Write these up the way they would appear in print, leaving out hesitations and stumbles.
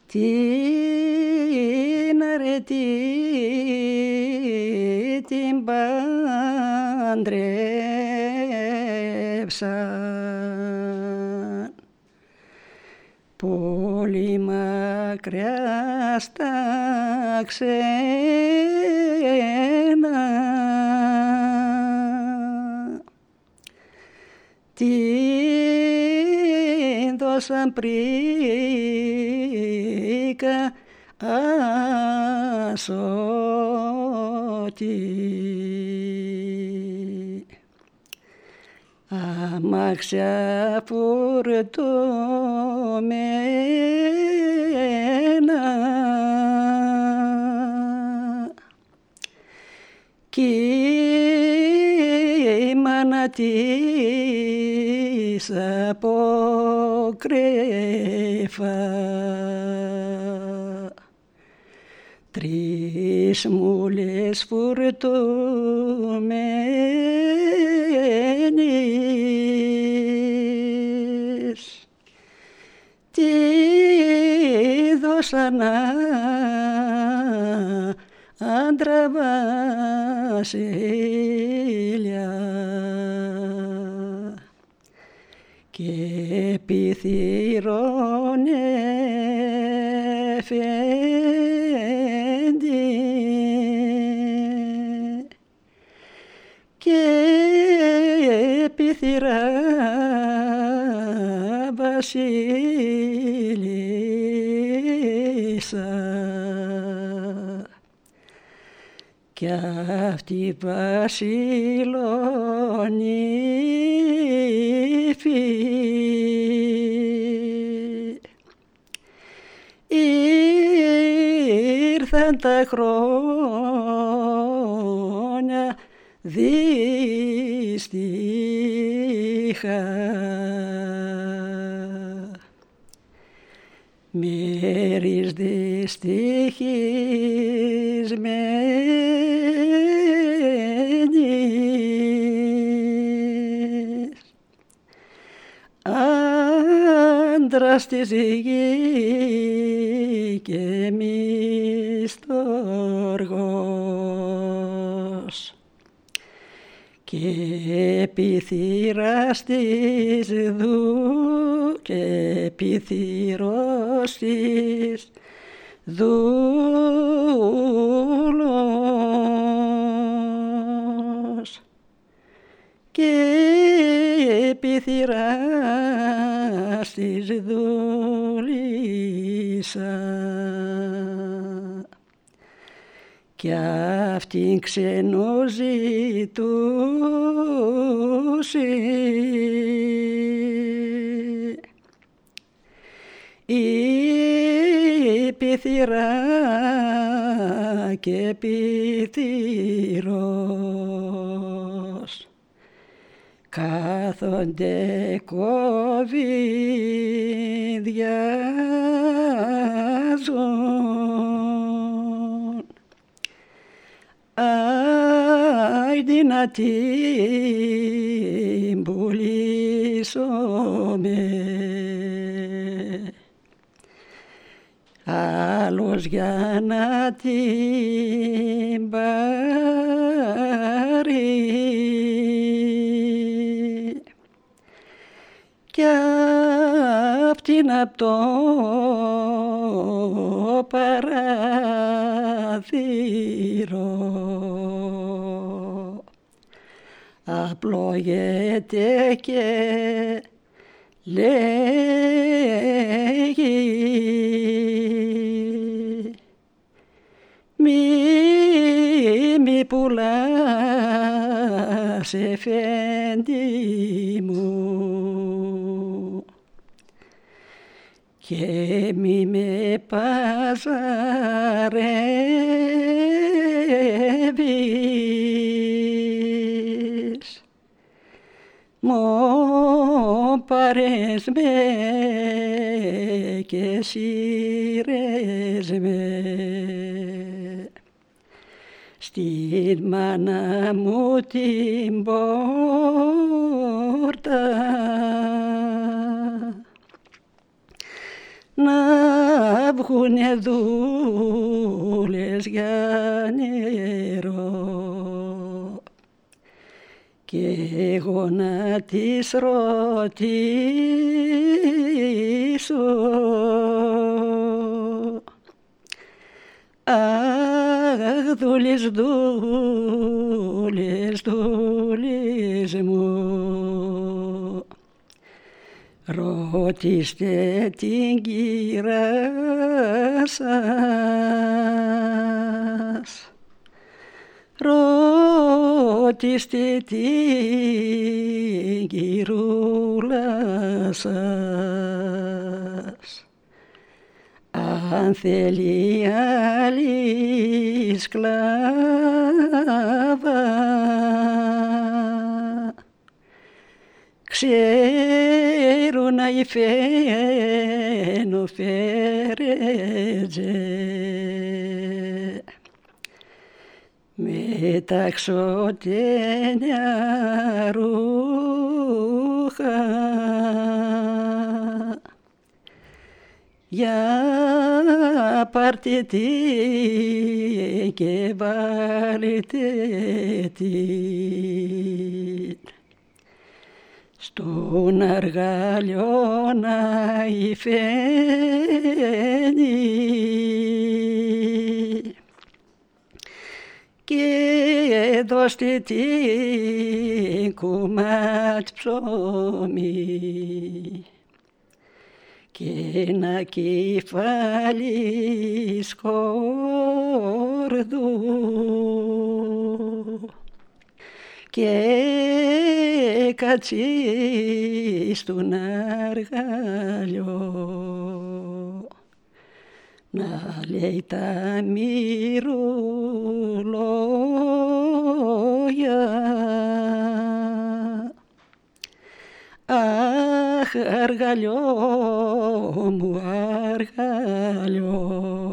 την αρετή την παντρεύσαν πολύ μακριά στα ξένα. Την δώσαν πρίκα ασώτη, αμάξια φορτωμένα κι η μάνα της αποκρέφα τρεις μούλες φορτωμένες τη δώσαν άντρα βασιλιά και πυθύρον εφέντη και πυθυρά βασίλισσα κι αυτή βασιλονύφη ήρθαν τα χρόνια δύστιχα μέρης δυστυχισμένης άντρας της γη και μισθοργός και πυθύρας της και πυθύρος της δούλος και πυθυράς της δούλισσα κι αυτήν ξενοζητούσε η πυθυρά και πυθυρός κάθονται κοβιδιάζουν άιντι να την πουλήσουμε άλλος για να την πάρει κι αυτήν απ' το παράθυρο απλόγεται και λέγει μη πουλάς εφέντη μου και μη με παζαρεύεις μου πάρες με και σύρες με στην μάνα μου την πόρτα να βγουνε δούλες για νερό κι εγώ να τις ρωτήσω αχ δούλες, δούλες, δούλες μου ρωτήστε την κύρα σας, ρωτήστε την κυρούλα σας αν θέλει άλλη σκλάβα. Ξέρω να υφαίνω φέρετζε μεταξωτένια ρούχα για πάρτε την και βάλετε την στον αργάλιο να υφαίνει και δώστε την κομμάτι ψωμί και ένα κεφάλι σκόρδου και κάτσι στον αργάλιο να λέει τα μυρολόγια. Αχ, αργαλιό μου, αργαλιό,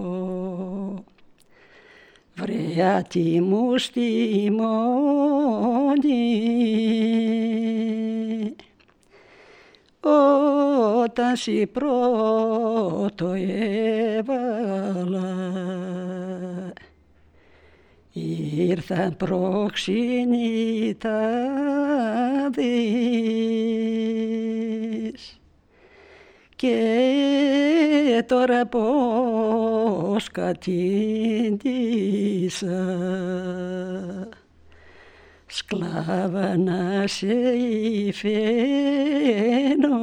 βρε άτιμου στη μόνη, όταν σοι πρώτο έβαλα, ήρθαν πρόξενοι τα δεις και τώρα πως κατήντησα σκλάβα να σε υφαίνω.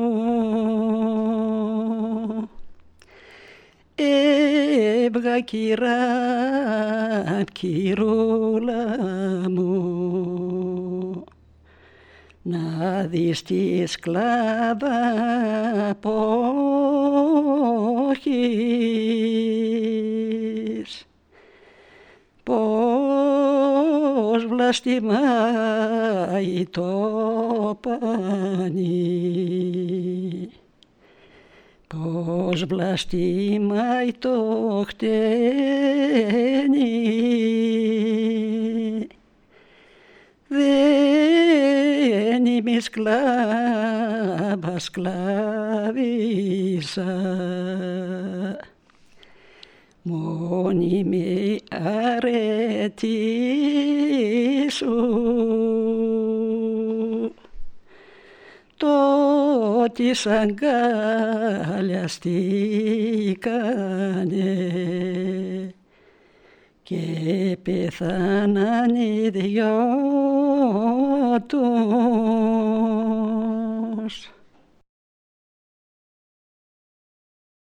Έβγα κυρά, κυρούλα μου, να δεις τη σκλάβα πόχεις, πως βλαστημάει το πανί, πως βλαστημάει το χτένι. Δεν είμαι σκλάβα, σκλάβισσα, μόνιμη αρετή σου. Τότε σ' αγκαλιαστήκανε και πεθάναν οι δυο τους.